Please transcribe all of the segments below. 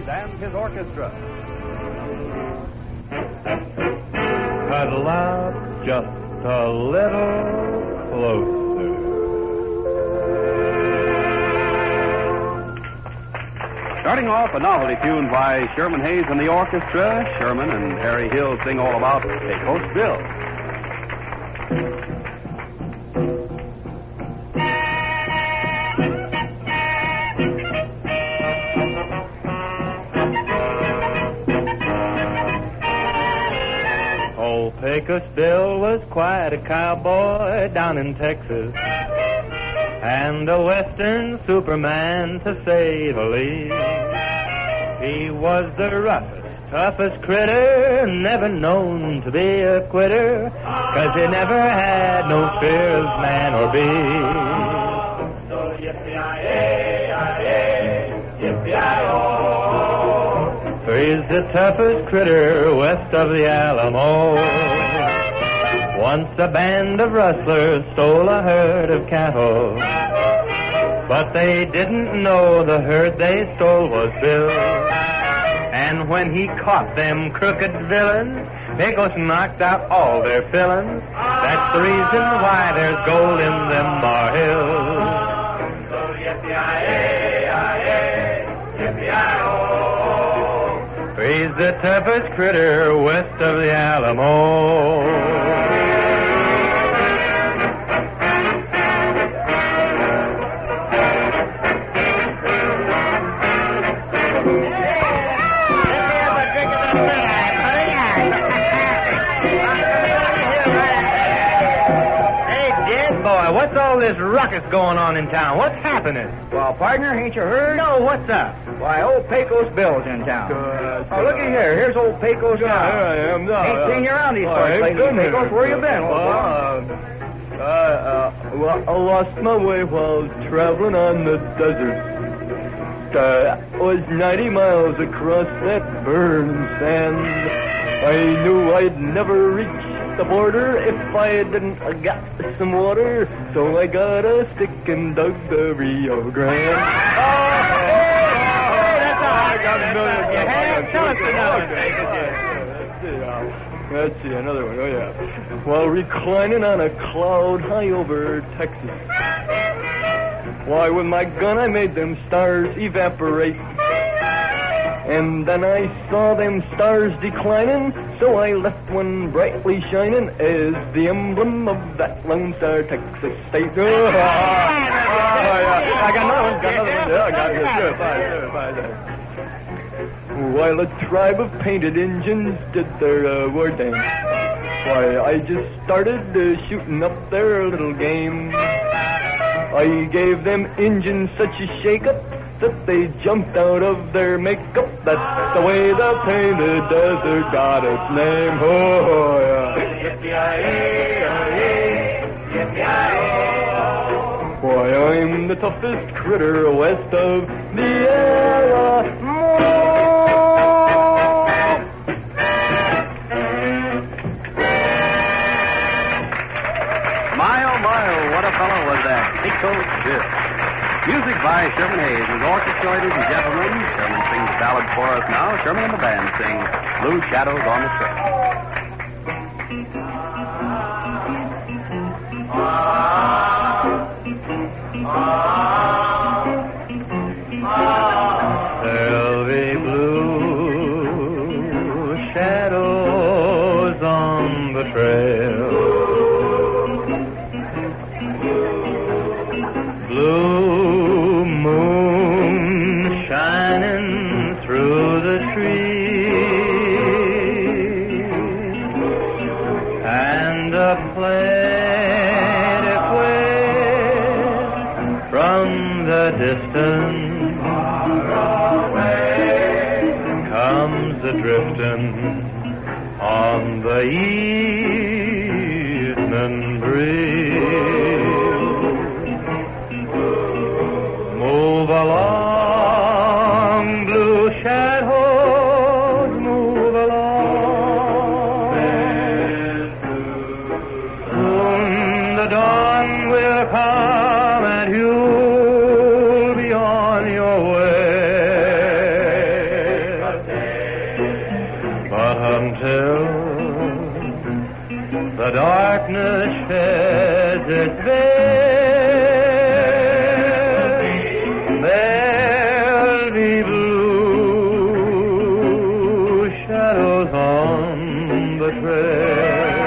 and his orchestra. Cuddle up just a little closer. Starting off, a novelty tune by Sherman Hayes and the orchestra. Sherman and Harry Hill sing all about Pecos Bill. Old Pecos Bill was quite a cowboy down in Texas, and a western superman, to say the least. He was the roughest, toughest critter, never known to be a quitter, 'cause he never had no fear of man or beast. So yippee-yi-yi, yippee-yi-oh. He's the toughest critter west of the Alamo. Once a band of rustlers stole a herd of cattle, but they didn't know the herd they stole was Bill. And when he caught them crooked villains, Pecos knocked out all their fillings. That's the reason why there's gold in them bar hills. So yippee-yi-yi, yippee-yi-oh. He's the toughest critter west of the Alamo. What's all this ruckus going on in town? What's happening? Well, partner, ain't you heard? No, what's up? Why, old Pecos Bill's in town. Oh, looky here. Here's old Pecos now. Here I am. No, ain't seen you around these parts lately, Pecos. Where you been, old boy? I lost my way while traveling on the desert. I was 90 miles across that burning sand. I knew I'd never reach the border if I didn't get some water, so I got a stick and dug the Rio Grande. That's all I got to know. Tell us another one. Let's see, another one. Oh, yeah. While reclining on a cloud high over Texas, why, with my gun I made them stars evaporate. And then I saw them stars declining, so I left one brightly shining as the emblem of that Lone Star, Texas state. I got another one. Yeah, I got it. While a tribe of painted Injuns did their war dance, why, I just started shooting up their little game. I gave them Injuns such a shake-up that they jumped out of their makeup. That's the way the painted desert got its name. Oh, yeah. Yippee-yi-yi, why, I'm the toughest critter west of the Alamo. My, oh, my, oh, what a fellow was that Pecos Bill. Music by Sherman Hayes. His orchestra, ladies and gentlemen. Sherman sings a ballad for us now. Sherman and the band sing Blue Shadows on the Trail. There'll be blue shadows on the trail. Blue moon shining through the trees, and a plaintive wind from the distance comes a-drifting on the evening breeze. Move along, blue shadows, move along. Soon the dawn will come and you'll be on your way. until the darkness sheds its veil, there'll be blue shadows on the trail.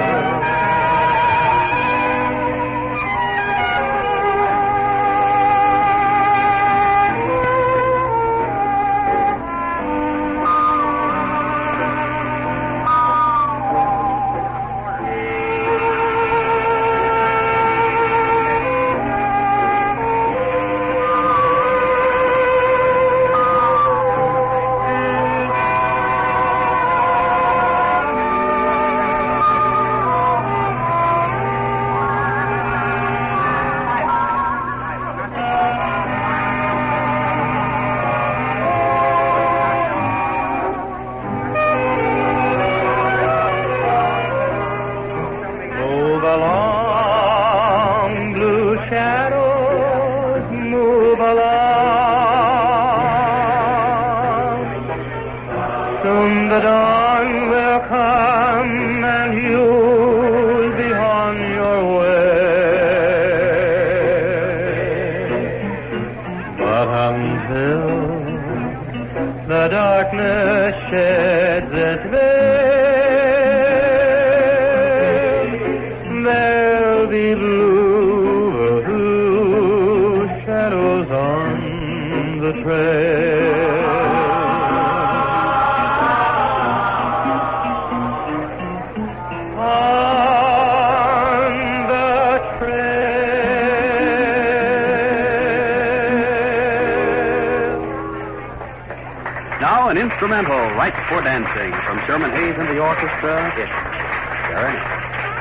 Now an instrumental right for dancing from Sherman Hayes and the orchestra. It's Serenade.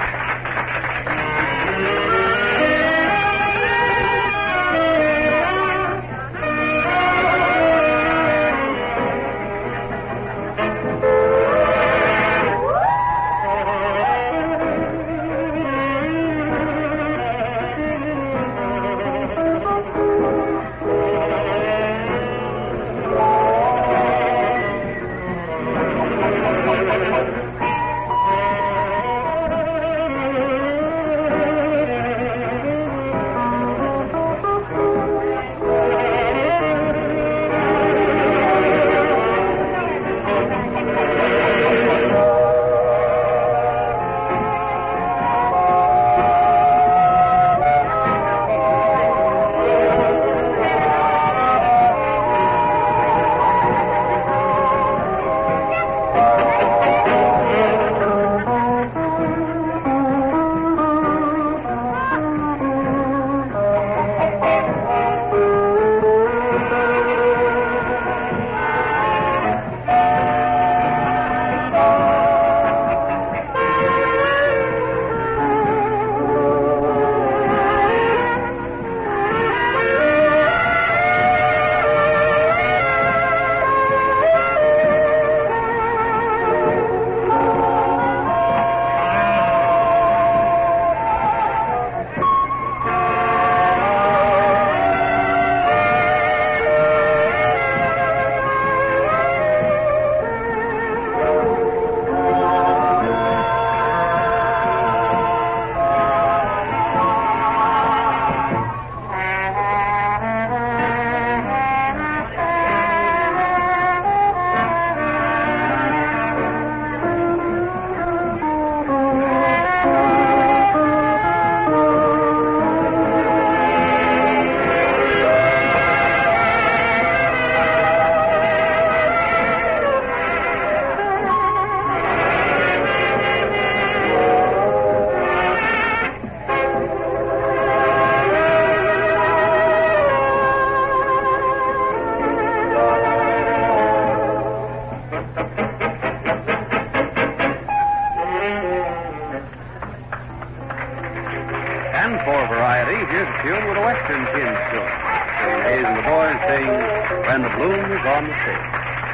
And for variety, here's a tune with a western tinge to it. Sherman Hayes and the boys sing When the Bloom is on the Stage.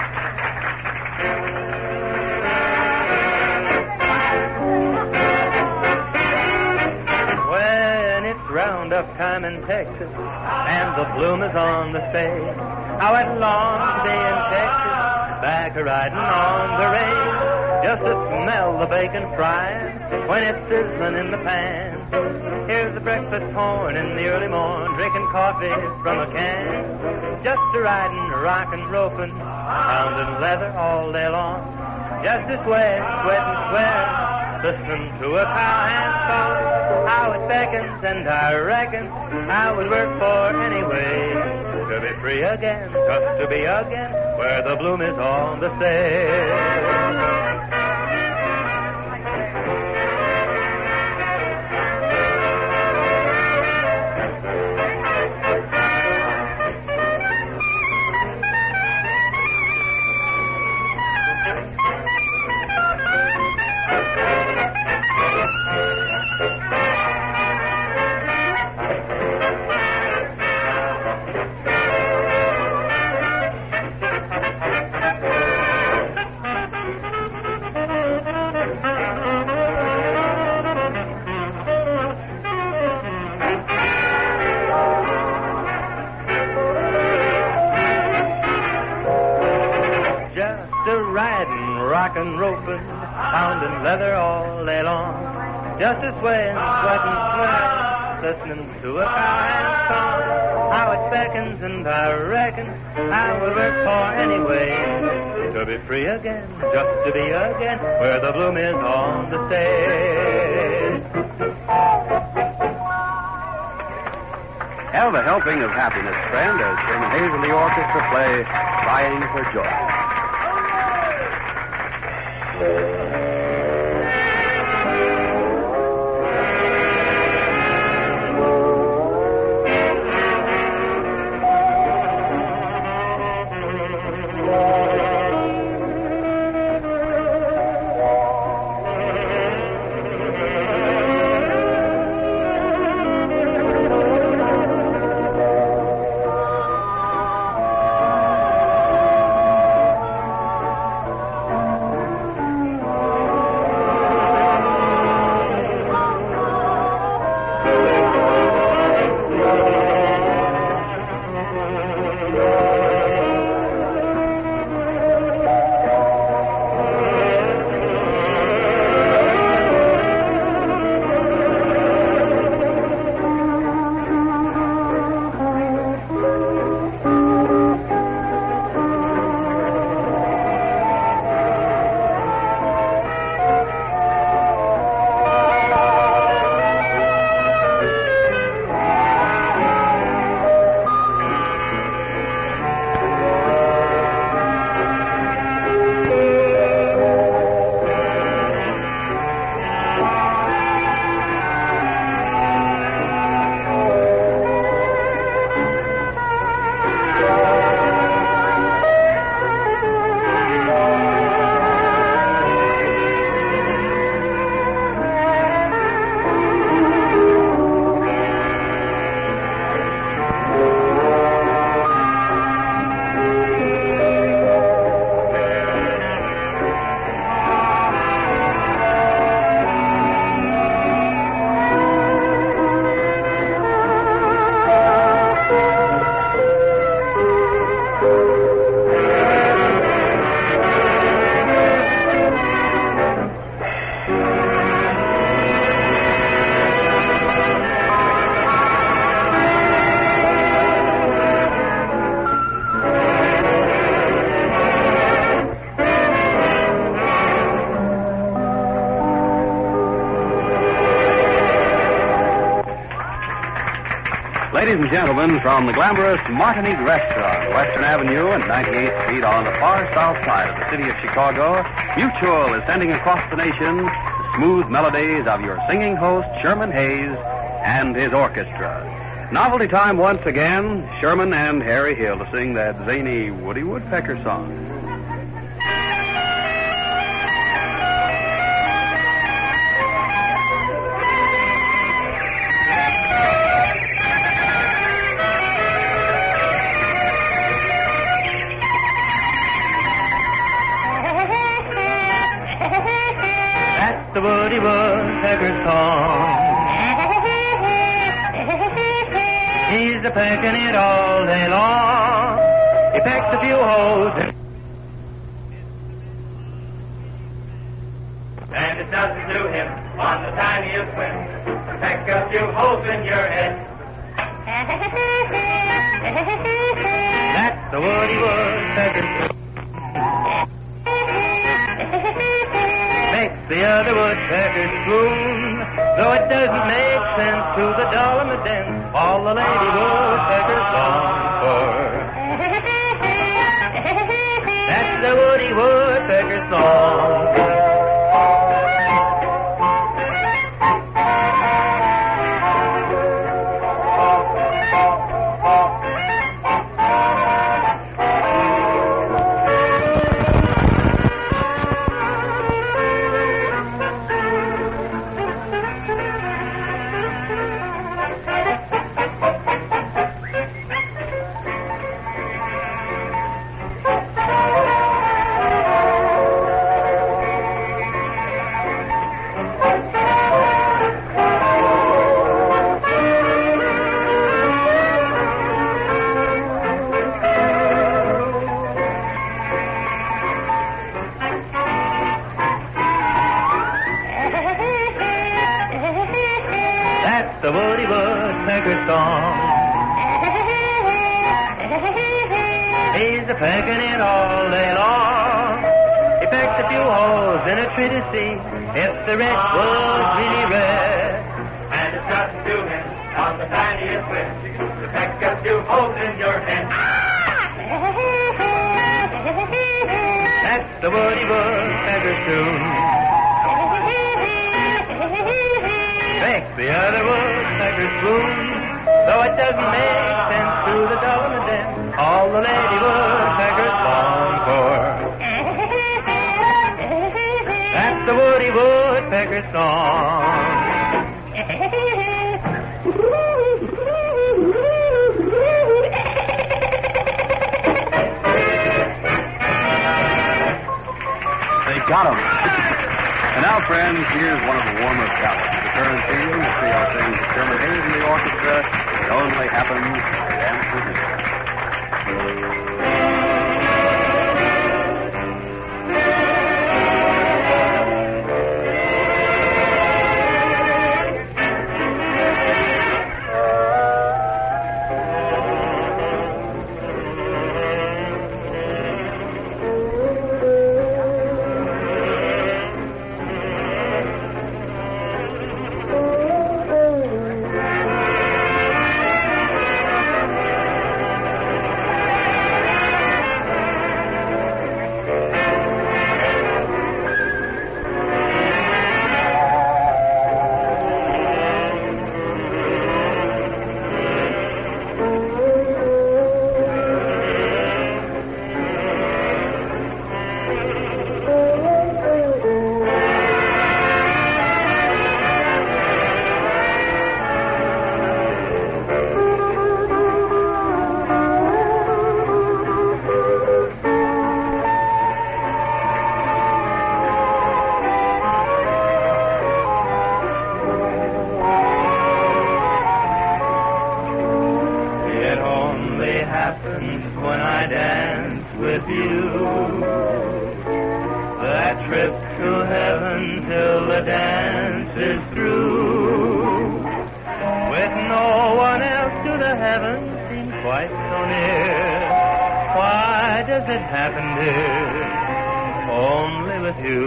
When it's roundup time in Texas and the bloom is on the stage, how I'd long to be in Texas, back a riding on the range. just to smell the bacon frying when it's sizzling in the pan. Here's the breakfast horn in the early morn, drinking coffee from a can. Just a riding, rockin', roping, pounding leather all day long. Just a sweat, sweating, sweating, listening to a cowhand song. How it beckons, and I reckon I would work for anyway. To be free again, just to be again, where the bloom is on the stage. Rockin', roping, pounding leather all day long. Just a swaying, sweating, sweating, listening to a cowhand song. How it beckons, and I reckon I would work for anyway. To be free again, just to be again, where the bloom is on the stage. Have a helping of happiness, friend, as Sherman Hayes and the orchestra play Crying for Joy. Ladies and gentlemen, from the glamorous Martinique Restaurant, Western Avenue and 98th Street on the far south side of the city of Chicago, Mutual is sending across the nation the smooth melodies of your singing host, Sherman Hayes, and his orchestra. Novelty time once again, Sherman and Harry Hill to sing that zany Woody Woodpecker song. The Woody Woodpecker song. He's a-pecking it all day long. He pecks a few holes It doesn't do him on the tiniest whim. Peck a few holes in your head. That's the Woody Woodpecker. Makes the other woodpecker swoon. Though it doesn't make sense to the doll in the den, all the lady woodpeckers long for. That's the Woody Woodpecker song. The Woody Woodpecker song. He's a pecking it all day long. He pecks a few holes in a tree to see if the red was really red. And it doesn't do him on the tiniest whim to peck a few holes in your head. That's the Woody Woodpecker tune. Makes the other woodpecker swoon. Though it doesn't make sense to the doll in the den, all the lady woodpeckers long for. That's the Woody Woodpecker song. They got him. And now, friends, here's one of the warmer ballads. Turn field, see how things Shirley Hayes in the orchestra. It only happens to dance with you. When I dance with you, that trip to heaven till the dance is through. With no one else do the heavens seem quite so near. Why does it happen, dear? Only with you.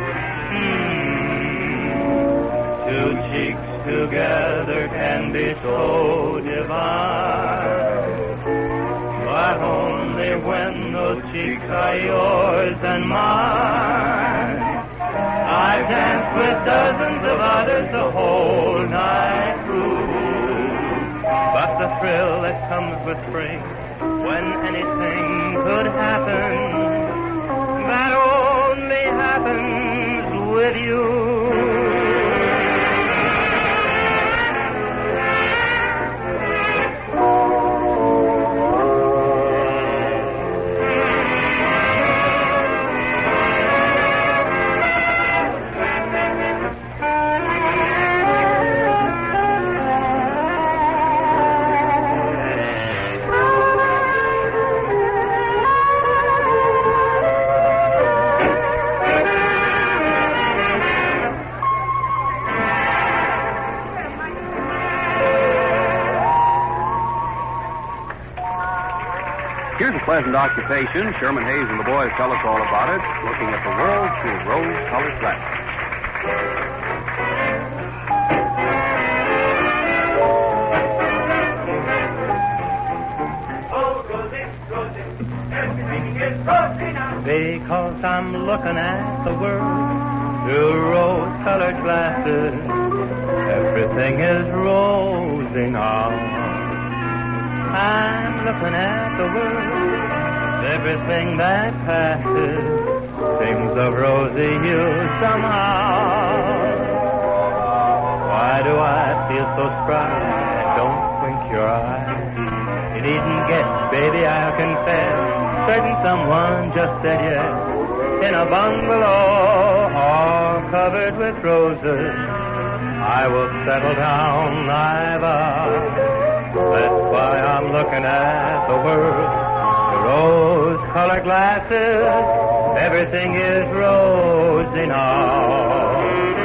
Two cheeks together can be so divine, but only when those cheeks are yours and mine. I've danced with dozens of others the whole night through, but the thrill that comes with spring, when anything could happen, that only happens with you. pleasant occupation. Sherman Hayes and the boys tell us all about it, looking at the world through rose-colored glasses. Because I'm looking at the world through rose-colored glasses, everything is rosy now. I'm looking at the world, everything that passes seems of rosy hue somehow. Why do I feel so spry? Don't wink your eye. You needn't guess, baby, I'll confess. Certain someone just said yes. In a bungalow all covered with roses, I will settle down, I vow. That's why I'm looking at the world through rose-colored glasses. Everything is rosy now.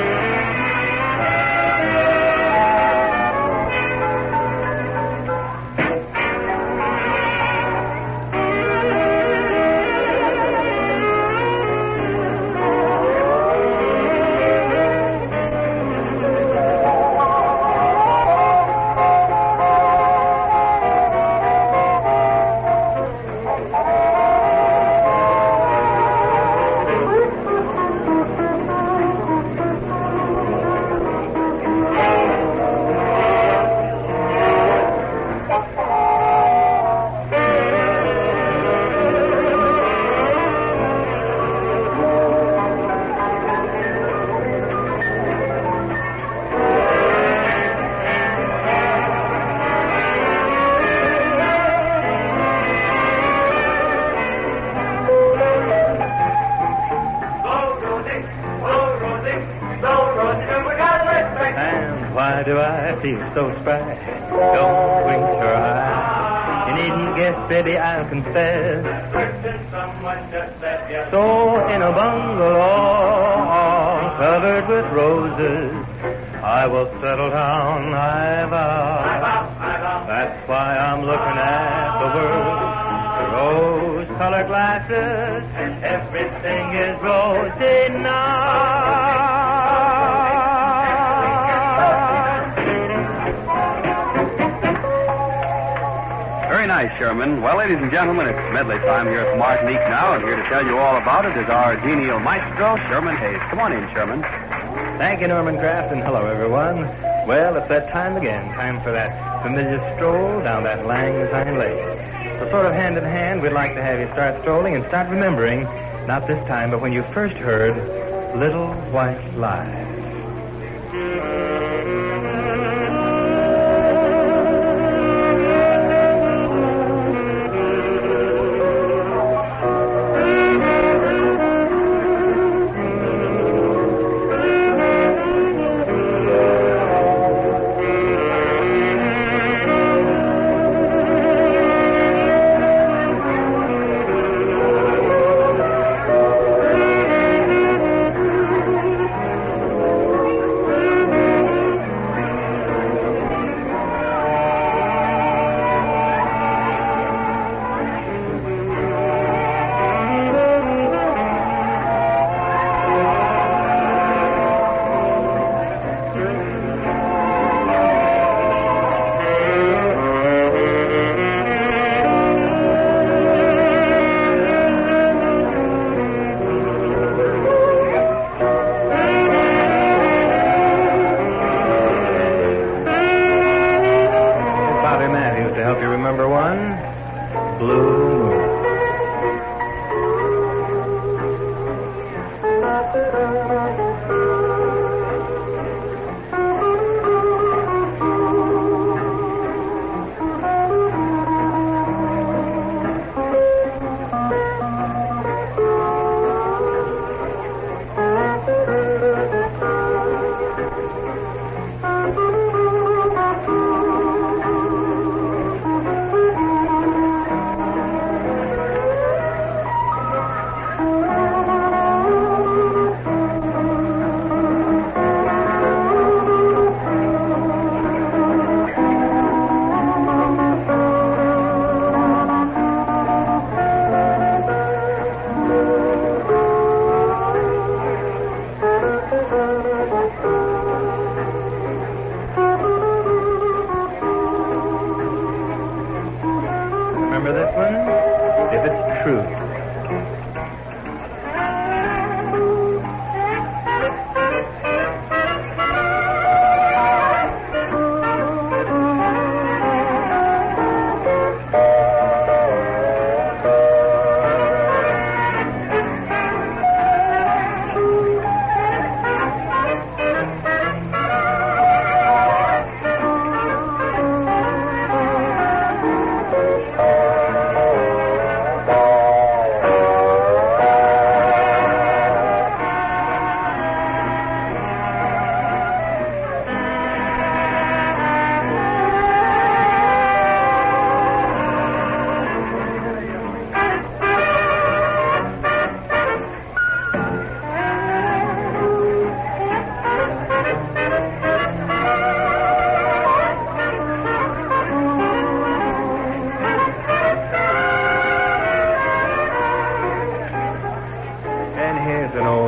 Why do I feel so spry? Don't wink your eye. You needn't guess, baby, I'll confess. So in a bungalow all covered with roses, I will settle down, I vow. That's why I'm looking at the world through rose-colored glasses. Everything is rosy now. Very nice, Sherman. Well, ladies and gentlemen, it's medley time here at Martinique now, and here to tell you all about it is our genial maestro, Sherman Hayes. Come on in, Sherman. Thank you, Norman Kraft, and hello, everyone. Well, it's that time again, time for that familiar stroll down that Lang Syne Lake. So sort of hand in hand, we'd like to have you start strolling and start remembering, not this time, but when you first heard Little White Lies.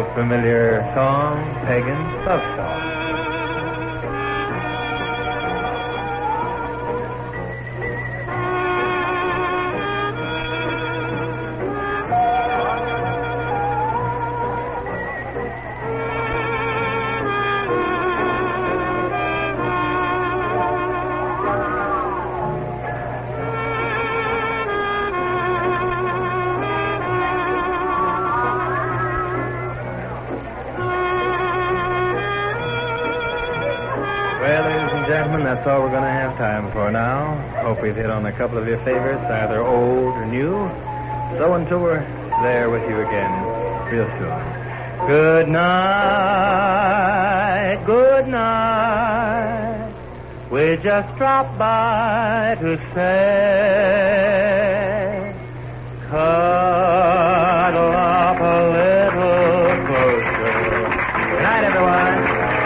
familiar song, Pagan Love Song. Well, ladies and gentlemen, that's all we're going to have time for now. Hope we've hit on a couple of your favorites, either old or new. So until we're there with you again real soon. Good night, good night. We just dropped by to say, cuddle up a little closer. Good night, everyone.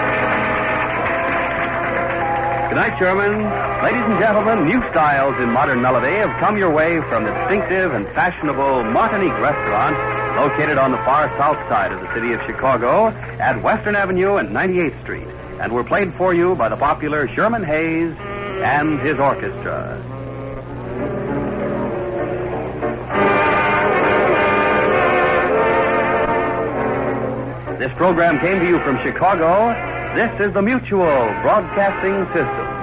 Good night, Sherman. Ladies and gentlemen, new styles in modern melody have come your way from the distinctive and fashionable Martinique restaurant located on the far south side of the city of Chicago at Western Avenue and 98th Street, and were played for you by the popular Sherman Hayes and his orchestra. This program came to you from Chicago. This is the Mutual Broadcasting System.